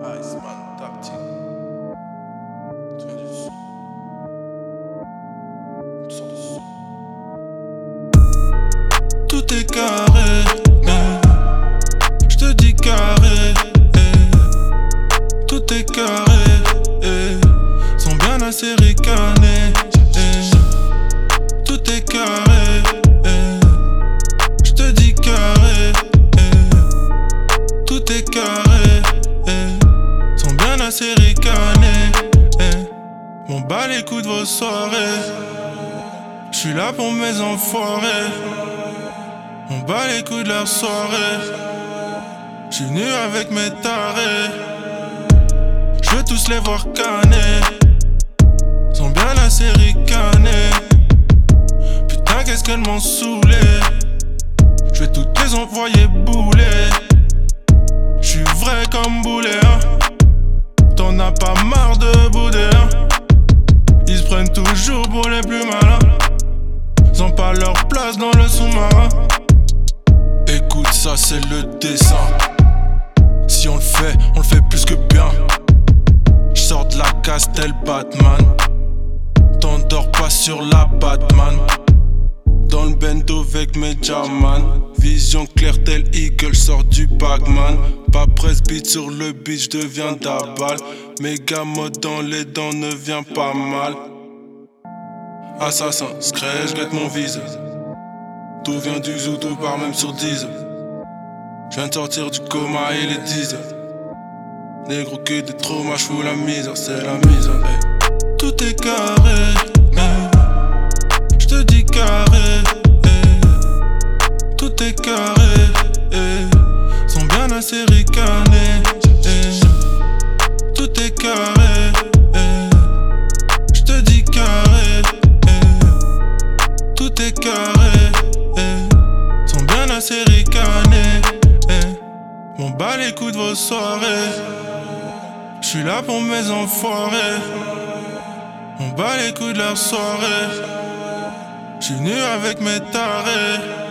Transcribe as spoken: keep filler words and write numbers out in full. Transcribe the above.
Iceman Tactic. Tu viens du son. Tu sors du son. Tout est carré, eh. Je te dis carré, eh. Tout est carré, eh. Sont bien assez ricanés, eh. Tout est carré, eh. Je te dis carré, eh. Tout est carré, eh. Sont bien assez ricanés, eh. M'en bat les coups de vos soirées. J'suis là pour mes enfoirés. On bat les coups de leur soirée. J'suis venu avec mes tarés. J'veux tous les voir canner. Sont bien assez ricanés. Putain qu'est-ce qu'elles m'ont saoulé. J'vais toutes les envoyer bouler. J'suis vrai comme boulet, hein. T'en as pas marre de bouder, hein. Ils se prennent toujours pour les plus malins. Ils ont pas leur place dans le sous-marin. Écoute ça c'est le dessin. Si on le fait, on le fait plus que bien. J'sors de la casse tel Batman. T'endors pas sur la Batman. Dans le bendo avec mes Jaman. Vision claire tel Eagle sort du Pac-Man. Pas presse beat sur le beat, j'deviens d'abal. Méga mode dans les dents ne vient pas mal. Assassin, scratch, guette mon vise. Tout vient du zoo, tout part même sur dix. J'viens de sortir du coma, il est dix heures. Négro que des traumas, j'fous la misère, c'est la misère, hey. Tout est carré, eh. J'te dis carré, eh. Tout est carré, eh. Sont bien assez ricanés, eh. Tout est carré, eh. J'te dis carré, eh. Tout est carré, eh. Sont bien assez ricanés, eh. M'en bat les coups de vos soirées. J'suis là pour mes enfoirés. On bat les coups de leur soirée. J'suis venu avec mes tarés.